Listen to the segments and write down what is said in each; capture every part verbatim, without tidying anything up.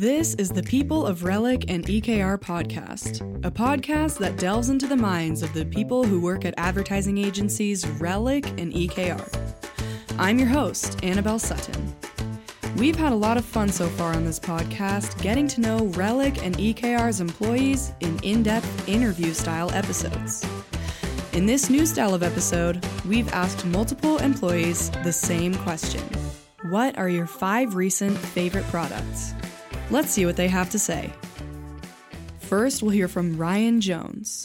This is the People of Relic and E K R podcast, a podcast that delves into the minds of the people who work at advertising agencies Relic and E K R. I'm your host, Annabelle Sutton. We've had a lot of fun so far on this podcast, getting to know Relic and E K R's employees in in-depth interview-style episodes. In this new style of episode, we've asked multiple employees the same question. What are your five recent favorite products? Let's see what they have to say. First, we'll hear from Ryan Jones.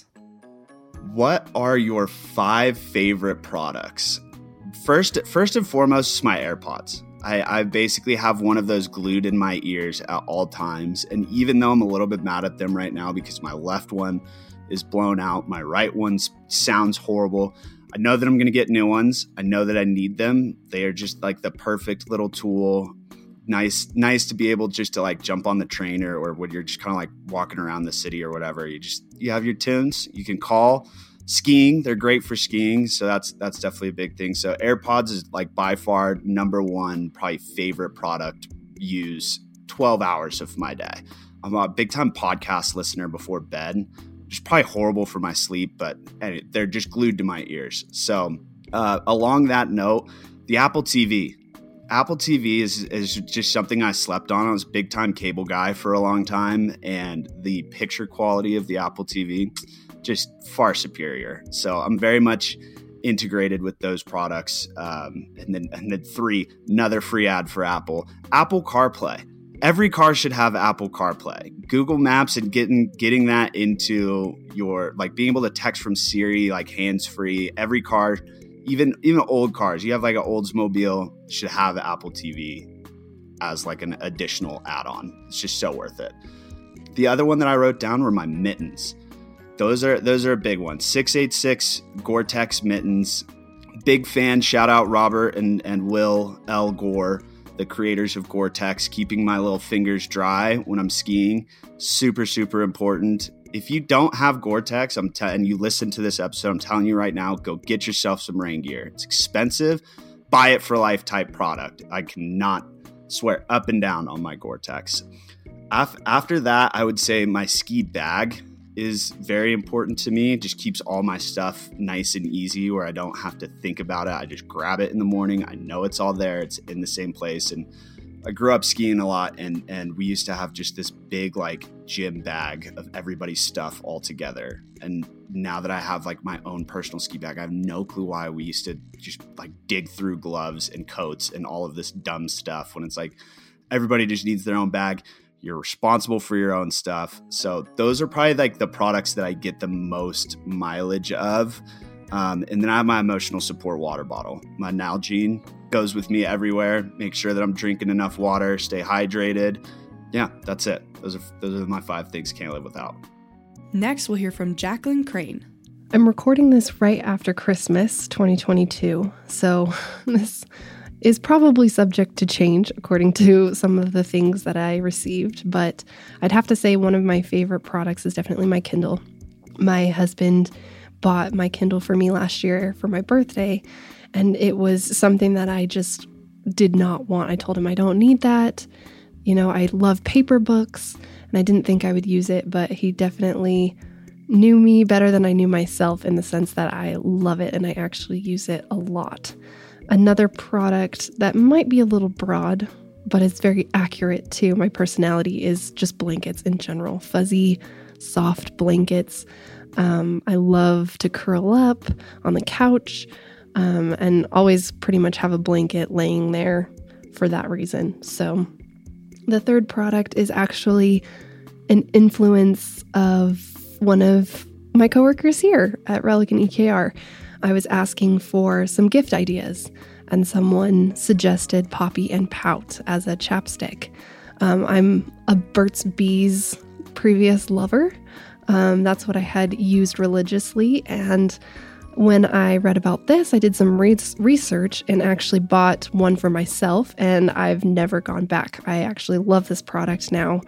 What are your five favorite products? First, first and foremost, is my AirPods. I, I basically have one of those glued in my ears at all times. And even though I'm a little bit mad at them right now because my left one is blown out, my right one sounds horrible, I know that I'm going to get new ones. I know that I need them. They are just like the perfect little tool. Nice, nice to be able just to like jump on the train or, or when you're just kind of like walking around the city or whatever. You just, you have your tunes. You can call. Skiing, they're great for skiing. So that's, that's definitely a big thing. So AirPods is like by far number one, probably favorite product. Use twelve hours of my day. I'm a big time podcast listener before bed. It's probably horrible for my sleep, but they're just glued to my ears. So uh, along that note, the Apple T V. Apple T V is, is just something I slept on. I was a big time cable guy for a long time, and the picture quality of the Apple T V, just far superior. So I'm very much integrated with those products. Um, and then, and then three, another free ad for Apple. Apple CarPlay. Every car should have Apple CarPlay. Google Maps and getting getting that into your, like being able to text from Siri, like hands-free. Every car, even even old cars, you have like an Oldsmobile, should have Apple T V as like an additional add-on. It's just so worth it. The other one that I wrote down were my mittens. Those are those are a big one. six eighty-six Gore-Tex mittens. Big fan. Shout out Robert and, and Will L. Gore, the creators of Gore-Tex, keeping my little fingers dry when I'm skiing. Super, super important. If you don't have Gore-Tex, I'm t- and you listen to this episode, I'm telling you right now, go get yourself some rain gear. It's expensive. Buy it for life type product. I cannot swear up and down on my Gore-Tex. Af- after that, I would say my ski bag is very important to me. It just keeps all my stuff nice and easy where I don't have to think about it. I just grab it in the morning. I know it's all there. It's in the same place. And I grew up skiing a lot, and, and we used to have just this big like gym bag of everybody's stuff all together. And now that I have like my own personal ski bag, I have no clue why we used to just like dig through gloves and coats and all of this dumb stuff when it's like everybody just needs their own bag. You're responsible for your own stuff. So those are probably like the products that I get the most mileage of. Um, and then I have my emotional support water bottle. My Nalgene goes with me everywhere. Make sure that I'm drinking enough water, stay hydrated. Yeah, that's it. Those are those are my five things can't live without. Next, we'll hear from Jacqueline Crane. I'm recording this right after Christmas twenty twenty-two. So this is probably subject to change according to some of the things that I received. But I'd have to say one of my favorite products is definitely my Kindle. My husband bought my Kindle for me last year for my birthday, and it was something that I just did not want. I told him I don't need that. You know, I love paper books, and I didn't think I would use it, but he definitely knew me better than I knew myself in the sense that I love it and I actually use it a lot. Another product that might be a little broad, but it's very accurate to my personality, is just blankets in general. Fuzzy, soft blankets. Um, I love to curl up on the couch um, and always pretty much have a blanket laying there for that reason. So the third product is actually an influence of one of my coworkers here at Relic and E K R. I was asking for some gift ideas, and someone suggested Poppy and Pout as a chapstick. Um, I'm a Burt's Bees previous lover. Um, that's what I had used religiously, and when I read about this, I did some re- research and actually bought one for myself, and I've never gone back. I actually love this product now.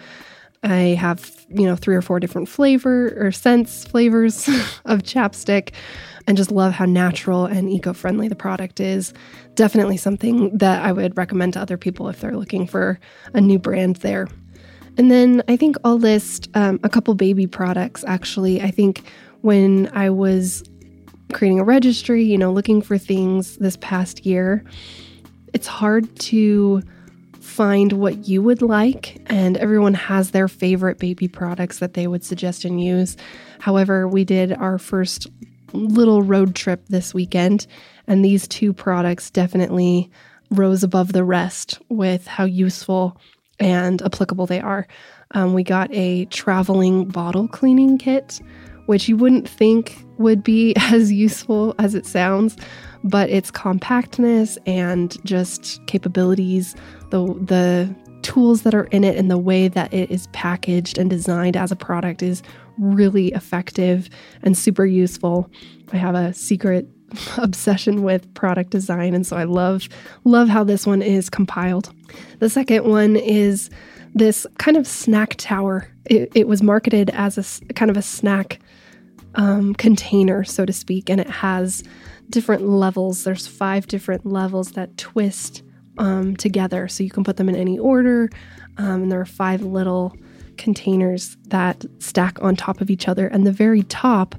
I have, you know, three or four different flavor or scents, flavors of chapstick, and just love how natural and eco-friendly the product is. Definitely something that I would recommend to other people if they're looking for a new brand there. And then I think I'll list um, a couple baby products, actually. I think when I was creating a registry, you know, looking for things this past year, it's hard to find what you would like, and everyone has their favorite baby products that they would suggest and use. However, we did our first little road trip this weekend, and these two products definitely rose above the rest with how useful and applicable they are. Um, we got a traveling bottle cleaning kit, which you wouldn't think would be as useful as it sounds, but its compactness and just capabilities, the the tools that are in it and the way that it is packaged and designed as a product is really effective and super useful. I have a secret obsession with product design, and so I love love how this one is compiled. The second one is this kind of snack tower. It, it was marketed as a kind of a snack um, container, so to speak, and it has different levels. There's five different levels that twist um, together, so you can put them in any order. Um, and there are five little containers that stack on top of each other, and the very top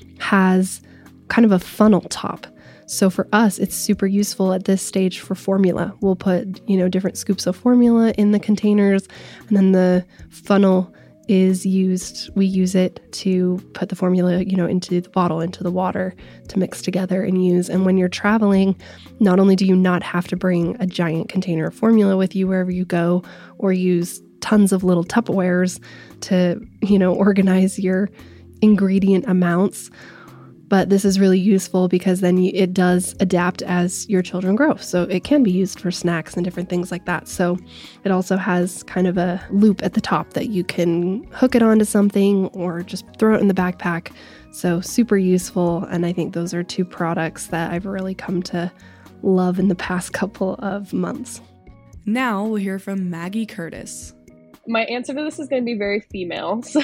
has kind of a funnel top. So for us, it's super useful at this stage for formula. We'll put, you know, different scoops of formula in the containers, and then the funnel is used, we use it to put the formula, you know, into the bottle, into the water to mix together and use. And when you're traveling, not only do you not have to bring a giant container of formula with you wherever you go, or use tons of little Tupperwares to, you know, organize your ingredient amounts, but this is really useful because then you, it does adapt as your children grow. So it can be used for snacks and different things like that. So it also has kind of a loop at the top that you can hook it onto something or just throw it in the backpack. So super useful. And I think those are two products that I've really come to love in the past couple of months. Now we'll hear from Maggie Curtis. My answer to this is going to be very female, so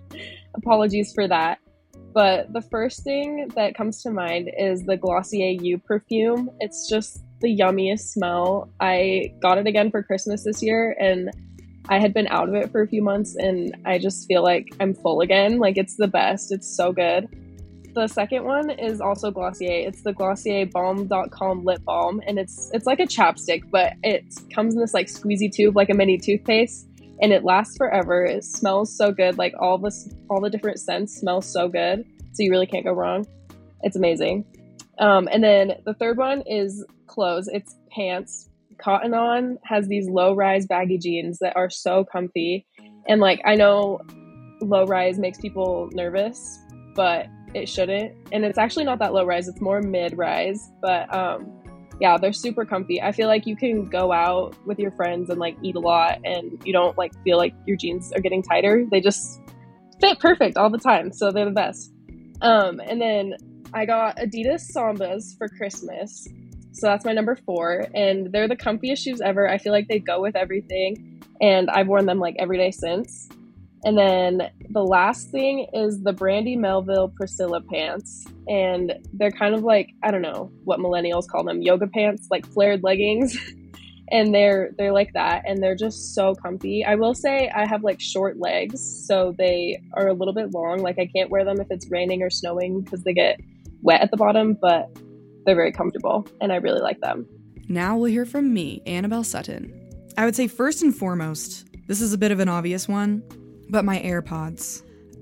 apologies for that. But the first thing that comes to mind is the Glossier You perfume. It's just the yummiest smell. I got it again for Christmas this year, and I had been out of it for a few months, and I just feel like I'm full again. Like, it's the best. It's so good. The second one is also Glossier. It's the Glossier Balm dot com lip balm, and it's it's like a chapstick, but it comes in this like squeezy tube, like a mini toothpaste. And it lasts forever. It smells so good. Like all this, all the different scents smell so good. So you really can't go wrong. It's amazing. Um, and then the third one is clothes. It's pants. Cotton On has these low-rise baggy jeans that are so comfy. And like, I know low-rise makes people nervous, but it shouldn't. And it's actually not that low-rise. It's more mid-rise. But um, yeah, they're super comfy. I feel like you can go out with your friends and like eat a lot and you don't like feel like your jeans are getting tighter. They just fit perfect all the time. So they're the best. Um, and then I got Adidas Sambas for Christmas. So that's my number four. And they're the comfiest shoes ever. I feel like they go with everything. And I've worn them like every day since. And then the last thing is the Brandy Melville Priscilla pants. And they're kind of like, I don't know what millennials call them, yoga pants, like flared leggings. And they're they're like that. And they're just so comfy. I will say I have like short legs, so they are a little bit long. Like I can't wear them if it's raining or snowing because they get wet at the bottom, but they're very comfortable and I really like them. Now we'll hear from me, Annabelle Sutton. I would say first and foremost, this is a bit of an obvious one, but my AirPods.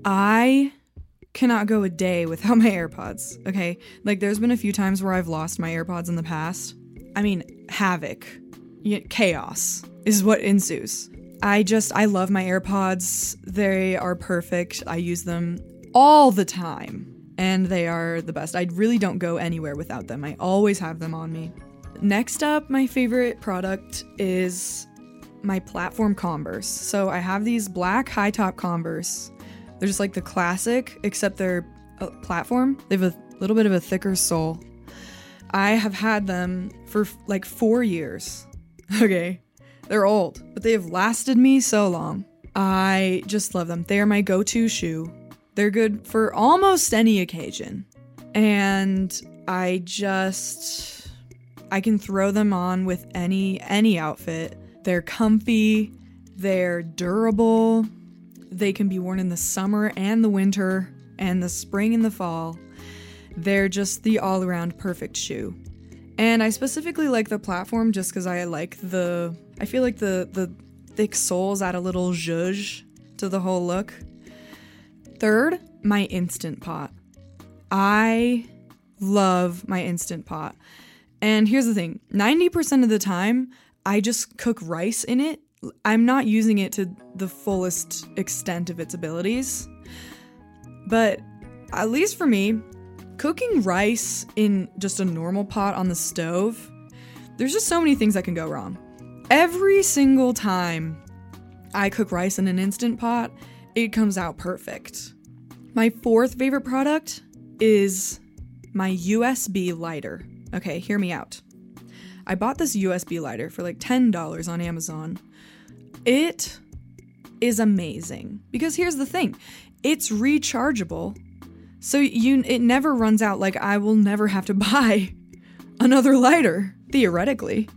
I cannot go a day without my AirPods, okay? Like, there's been a few times where I've lost my AirPods in the past. I mean, havoc, chaos is what ensues. I just, I love my AirPods. They are perfect. I use them all the time, and they are the best. I really don't go anywhere without them. I always have them on me. Next up, my favorite product is my platform Converse. So I have these black high top Converse. They're just like the classic, except they're a platform. They have a little bit of a thicker sole. I have had them for like four years. Okay, they're old, but they have lasted me so long. I just love them. They are my go-to shoe. They're good for almost any occasion. And I just, I can throw them on with any any outfit. They're comfy, They're durable. They can be worn in the summer and the winter and the spring and the fall. They're just the all-around perfect shoe. And I specifically like the platform just because I like the... I feel like the, the thick soles add a little zhuzh to the whole look. Third, my Instant Pot. I love my Instant Pot. And here's the thing. ninety percent of the time, I just cook rice in it. I'm not using it to the fullest extent of its abilities. But at least for me, cooking rice in just a normal pot on the stove, there's just so many things that can go wrong. Every single time I cook rice in an Instant Pot, it comes out perfect. My fourth favorite product is my U S B lighter. Okay, hear me out. I bought this U S B lighter for like ten dollars on Amazon. It is amazing because here's the thing. It's rechargeable. So you it never runs out. Like, I will never have to buy another lighter, theoretically.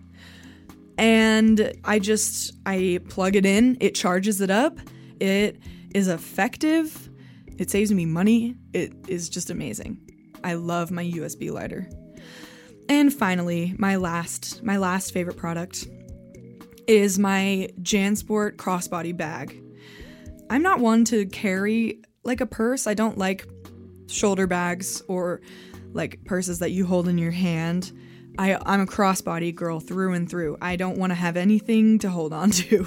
And I just, I plug it in, it charges it up, it is effective, it saves me money, it is just amazing. I love my U S B lighter. And finally, my last, my last favorite product is my JanSport crossbody bag. I'm not one to carry like a purse. I don't like shoulder bags or like purses that you hold in your hand. I, I'm a crossbody girl through and through. I don't want to have anything to hold on to.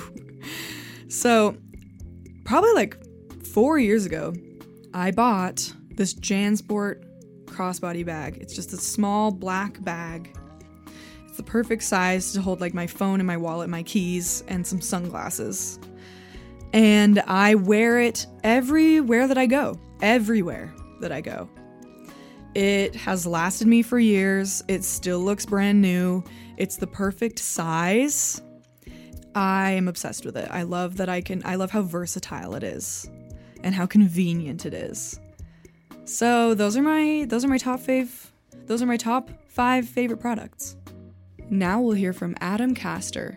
So probably like four years ago, I bought this JanSport crossbody bag. It's just a small black bag. It's the perfect size to hold like my phone and my wallet, my keys, and some sunglasses. And I wear it everywhere that I go. Everywhere that I go. It has lasted me for years. It still looks brand new. It's the perfect size. I am obsessed with it. I love that I can, I love how versatile it is and how convenient it is. So those are my, those are my top fave, those are my top five favorite products. Now we'll hear from Adam Castor.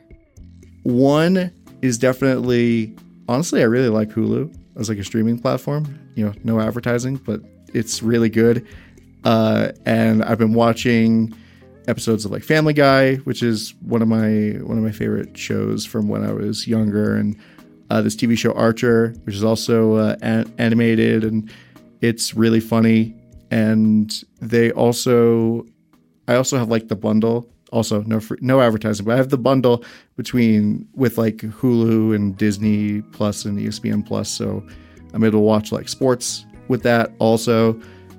One is definitely, honestly, I really like Hulu as like a streaming platform. You know, no advertising, but it's really good. Uh, and I've been watching episodes of like Family Guy, which is one of my one of my favorite shows from when I was younger, and uh, this T V show Archer, which is also uh, an- animated, and it's really funny. And they also, I also have like the bundle. Also, no free, no advertising, but I have the bundle between with like Hulu and Disney Plus and E S P N Plus, so I'm able to watch like sports with that also.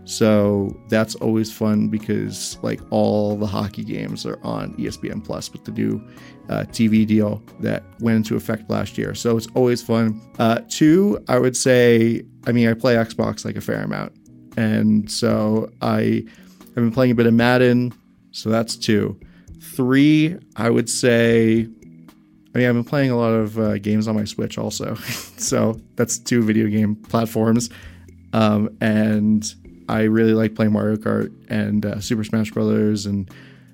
So that's always fun because like all the hockey games are on E S P N Plus with the new uh, T V deal that went into effect last year. So it's always fun. Uh, two, I would say, I mean, I play Xbox like a fair amount. And so I have been playing a bit of Madden. So that's two. Three, I would say, I mean, I've been playing a lot of uh, games on my Switch also. So that's two video game platforms. Um, and I really like playing Mario Kart and uh, Super Smash Brothers and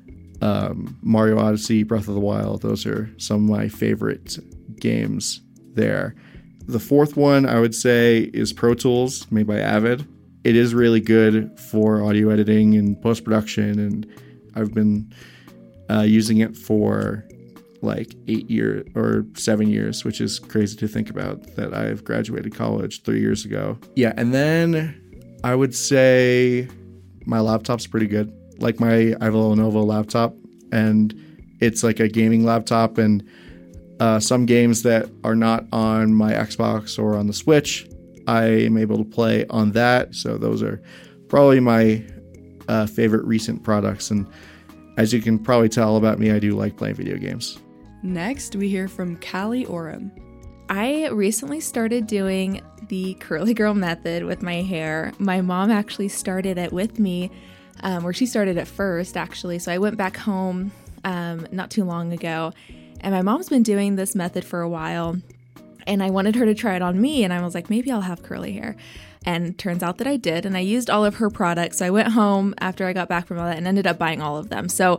um, Mario Odyssey, Breath of the Wild. Those are some of my favorite games there. The fourth one I would say is Pro Tools, made by Avid. It is really good for audio editing and post-production, and I've been uh, using it for like eight years or seven years, which is crazy to think about that I've graduated college three years ago. Yeah, and then I would say my laptop's pretty good. Like my, I have a Lenovo laptop, and it's like a gaming laptop, and uh, some games that are not on my Xbox or on the Switch, I am able to play on that. So those are probably my uh, favorite recent products. And as you can probably tell about me, I do like playing video games. Next, we hear from Callie Oram. I recently started doing the curly girl method with my hair. My mom actually started it with me, um, or she started it first, actually. So I went back home um, not too long ago, and my mom's been doing this method for a while, and I wanted her to try it on me, and I was like, maybe I'll have curly hair. And turns out that I did, and I used all of her products. So I went home after I got back from all that and ended up buying all of them. So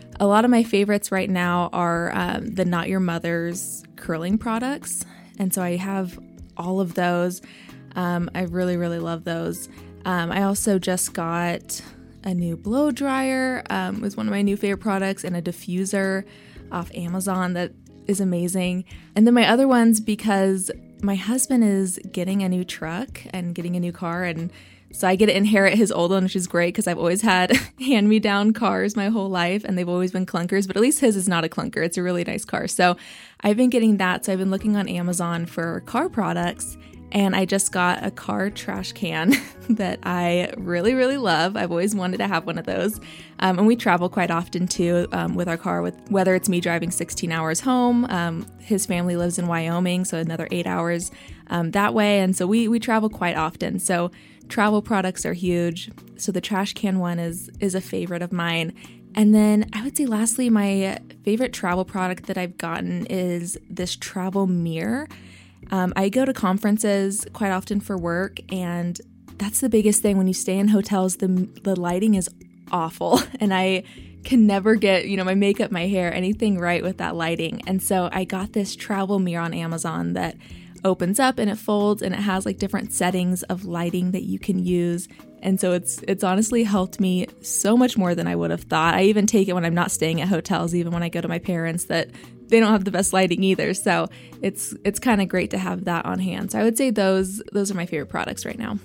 a lot of my favorites right now are um, the Not Your Mother's curling products. And so I have all of those. Um, I really, really love those. Um, I also just got a new blow dryer, um, was one of my new favorite products, and a diffuser off Amazon that is amazing. And then my other ones, because my husband is getting a new truck and getting a new car, and so I get to inherit his old one, which is great because I've always had hand-me-down cars my whole life, and they've always been clunkers, but at least his is not a clunker. It's a really nice car. So I've been getting that. So I've been looking on Amazon for car products, and I just got a car trash can that I really, really love. I've always wanted to have one of those. Um, and we travel quite often too um, with our car, with whether it's me driving sixteen hours home. Um, his family lives in Wyoming, so another eight hours um, that way. And so we, we travel quite often. So travel products are huge. So the trash can one is is a favorite of mine. And then I would say lastly, my favorite travel product that I've gotten is this travel mirror. Um, I go to conferences quite often for work, and that's the biggest thing. When you stay in hotels, the the lighting is awful, and I can never get, you know, my makeup, my hair, anything right with that lighting. And so I got this travel mirror on Amazon that opens up and it folds, and it has like different settings of lighting that you can use. And so it's it's honestly helped me so much more than I would have thought. I even take it when I'm not staying at hotels, even when I go to my parents, that they don't have the best lighting either. So it's it's kind of great to have that on hand. So I would say those those are my favorite products right now.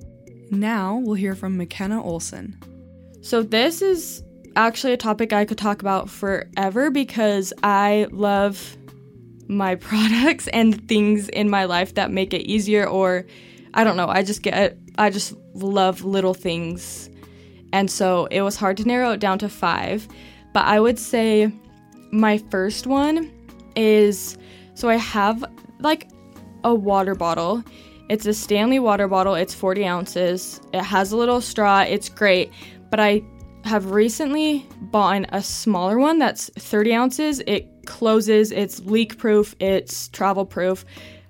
Now we'll hear from McKenna Olson. So this is actually a topic I could talk about forever because I love my products and things in my life that make it easier, or I don't know, I just get I just love little things. And so it was hard to narrow it down to five, but I would say my first one is, so I have like a water bottle. It's a Stanley water bottle. It's forty ounces. It has a little straw. It's great. But I have recently bought a smaller one that's thirty ounces. It closes. It's leak proof. It's travel proof.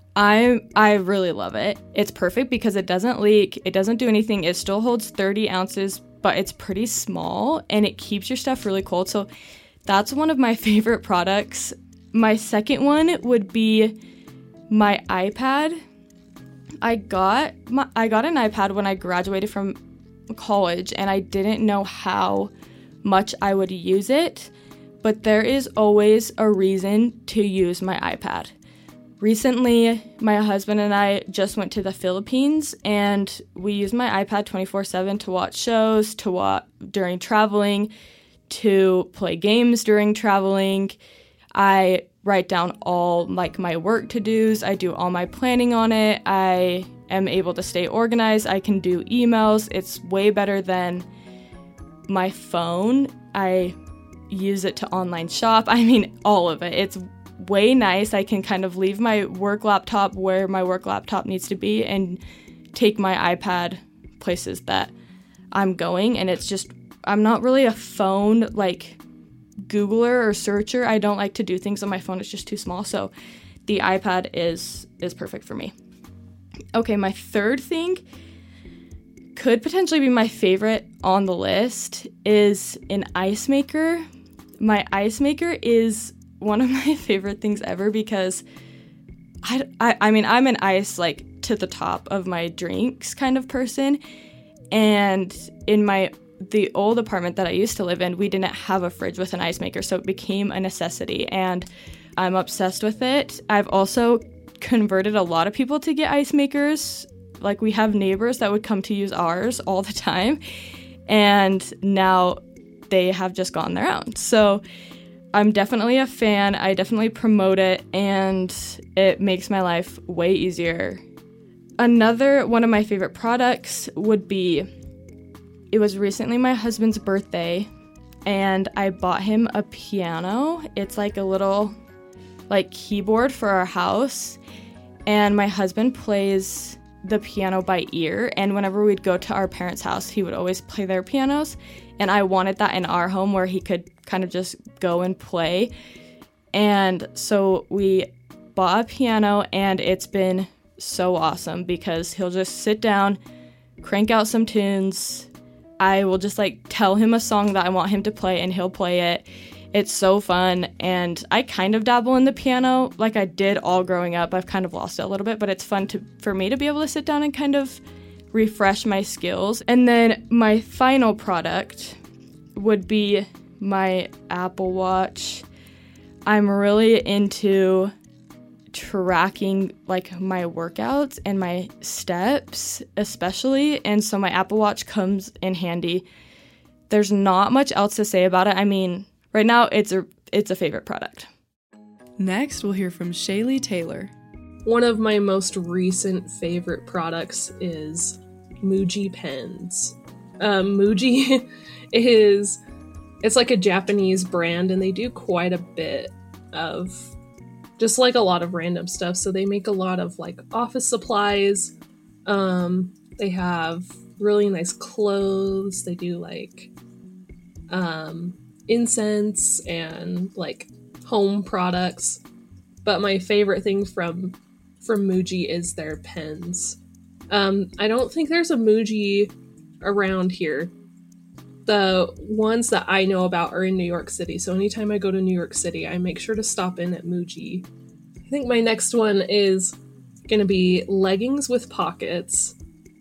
I I really love it. It's perfect because it doesn't leak. It doesn't do anything. It still holds thirty ounces, but it's pretty small and it keeps your stuff really cold. So that's one of my favorite products. My second one would be my iPad. I got my, I got an iPad when I graduated from college, and I didn't know how much I would use it, but there is always a reason to use my iPad. Recently, my husband and I just went to the Philippines, and we used my iPad twenty-four seven to watch shows, to watch during traveling, to play games during traveling. I write down all like my work to-dos. I do all my planning on it. I am able to stay organized. I can do emails. It's way better than my phone. I use it to online shop. I mean, all of it. It's way nice. I can kind of leave my work laptop where my work laptop needs to be and take my iPad places that I'm going. And it's just, I'm not really a phone like Googler or searcher. I don't like to do things on my phone. It's just too small. So the iPad is is perfect for me. Okay, my third thing could potentially be my favorite on the list is an ice maker. My ice maker is one of my favorite things ever because I, I, I mean, I'm an ice like to the top of my drinks kind of person. And in my the old apartment that I used to live in, we didn't have a fridge with an ice maker, so it became a necessity, and I'm obsessed with it. I've also converted a lot of people to get ice makers. Like, we have neighbors that would come to use ours all the time, and now they have just gotten their own. So I'm definitely a fan. I definitely promote it, and it makes my life way easier. Another one of my favorite products would be, it was recently my husband's birthday, and I bought him a piano. It's like a little like keyboard for our house, and my husband plays the piano by ear, and whenever we'd go to our parents' house, he would always play their pianos, and I wanted that in our home where he could kind of just go and play. And so we bought a piano, and it's been so awesome because he'll just sit down, crank out some tunes, I will just like tell him a song that I want him to play and he'll play it. It's so fun, and I kind of dabble in the piano like I did all growing up. I've kind of lost it a little bit, but it's fun to for me to be able to sit down and kind of refresh my skills. And then my final product would be my Apple Watch. I'm really into tracking like my workouts and my steps especially, and so my Apple Watch comes in handy. There's not much else to say about it. I mean, right now, it's a it's a favorite product. Next, we'll hear from Shaylee Taylor. One of my most recent favorite products is Muji pens. Um, Muji is, it's like a Japanese brand, and they do quite a bit of just like a lot of random stuff. So they make a lot of like office supplies. Um, they have really nice clothes. They do like um, incense and like home products. But my favorite thing from from Muji is their pens. Um, I don't think there's a Muji around here. The ones that I know about are in New York City. So anytime I go to New York City, I make sure to stop in at Muji. I think my next one is going to be leggings with pockets.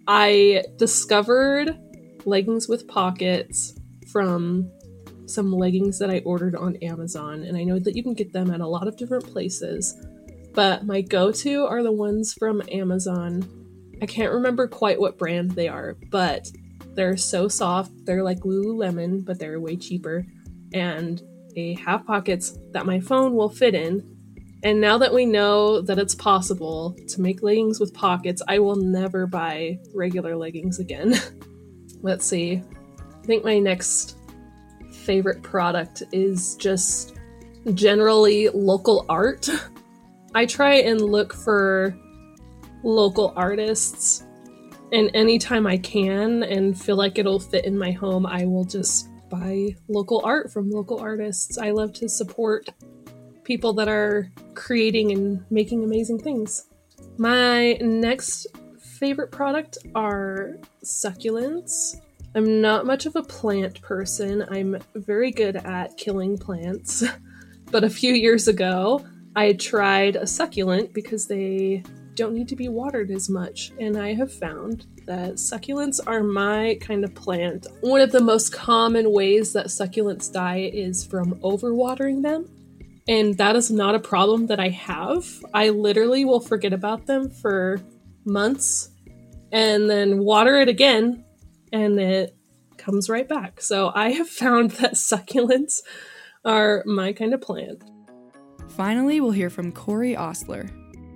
I discovered leggings with pockets from some leggings that I ordered on Amazon, and I know that you can get them at a lot of different places, but my go-to are the ones from Amazon. I can't remember quite what brand they are, but they're so soft. They're like Lululemon, but they're way cheaper, and they have pockets that my phone will fit in. And now that we know that it's possible to make leggings with pockets, I will never buy regular leggings again. Let's see. I think my next favorite product is just generally local art. I try and look for local artists, and anytime I can and feel like it'll fit in my home, I will just buy local art from local artists. I love to support people that are creating and making amazing things. My next favorite product are succulents. I'm not much of a plant person. I'm very good at killing plants. But a few years ago, I tried a succulent because they don't need to be watered as much. And I have found that succulents are my kind of plant. One of the most common ways that succulents die is from overwatering them. And that is not a problem that I have. I literally will forget about them for months and then water it again, and it comes right back. So I have found that succulents are my kind of plant. Finally, we'll hear from Corey Osler.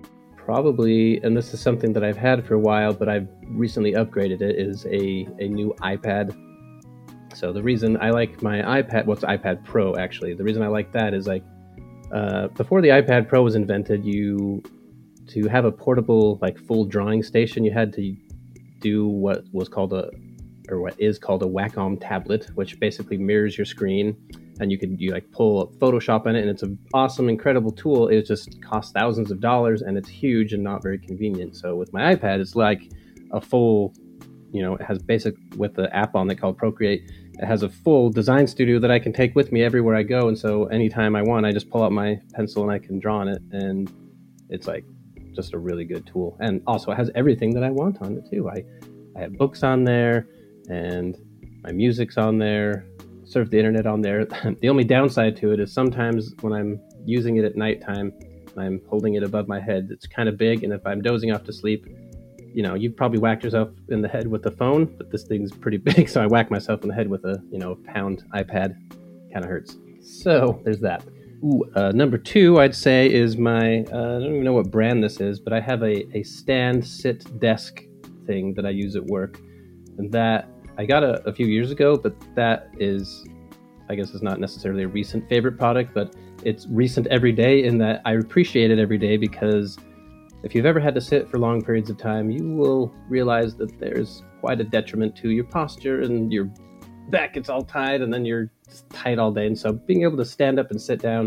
Probably, and this is something that I've had for a while, but I've recently upgraded it, is a, a new iPad. So the reason I like my iPad, well, it's iPad Pro actually. The reason I like that is like, Uh, before the iPad Pro was invented, you to have a portable, like full drawing station, you had to do what was called a, or what is called a Wacom tablet, which basically mirrors your screen, and you could you like pull Photoshop in it, and it's an awesome, incredible tool. It just costs thousands of dollars, and it's huge and not very convenient. So with my iPad, it's like a full, you know, it has basic with the app on it called Procreate. It has a full design studio that I can take with me everywhere I go. And so anytime I want, I just pull out my pencil and I can draw on it. And it's like just a really good tool. And also it has everything that I want on it too. I, I have books on there and my music's on there, surf the internet on there. The only downside to it is sometimes when I'm using it at nighttime, I'm holding it above my head. It's kind of big. And if I'm dozing off to sleep, you know, you've probably whacked yourself in the head with the phone, but this thing's pretty big, so I whack myself in the head with a, you know, pound iPad. Kind of hurts. So there's that. Ooh, uh, number two, I'd say, is my, uh, I don't even know what brand this is, but I have a, a stand, sit, desk thing that I use at work. And that, I got a, a few years ago, but that is, I guess, is not necessarily a recent favorite product, but it's recent every day in that I appreciate it every day because if you've ever had to sit for long periods of time, you will realize that there's quite a detriment to your posture and your back gets all tight and then you're just tight all day. And so being able to stand up and sit down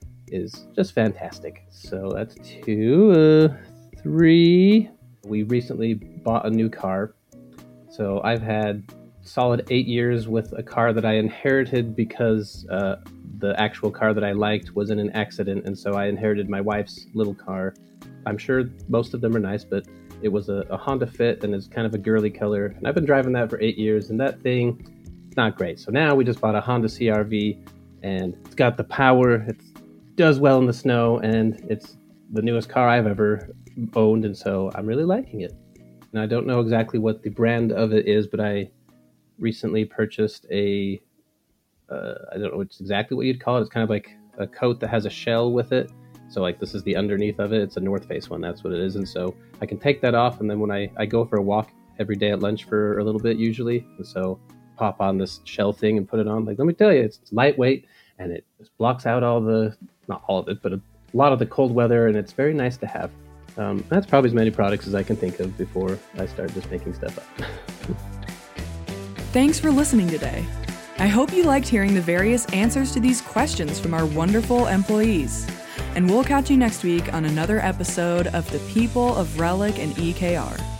is just fantastic. So that's two. Uh, three, we recently bought a new car. So I've had solid eight years with a car that I inherited because uh, the actual car that I liked was in an accident, and so I inherited my wife's little car. I'm sure most of them are nice, but it was a, a Honda Fit, and it's kind of a girly color, and I've been driving that for eight years, and that thing, it's not great. So now we just bought a Honda C R V, and it's got the power, it does well in the snow, and it's the newest car I've ever owned, and so I'm really liking it. And I don't know exactly what the brand of it is, but I recently purchased a, uh, I don't know what's exactly what you'd call it. It's kind of like a coat that has a shell with it. So like this is the underneath of it. It's a North Face one. That's what it is. And so I can take that off. And then when I, I go for a walk every day at lunch for a little bit usually. And so pop on this shell thing and put it on. Like, let me tell you, it's, it's lightweight and it just blocks out all the, not all of it, but a lot of the cold weather. And it's very nice to have. Um, that's probably as many products as I can think of before I start just making stuff up. Thanks for listening today. I hope you liked hearing the various answers to these questions from our wonderful employees. And we'll catch you next week on another episode of The People of Relic and E K R.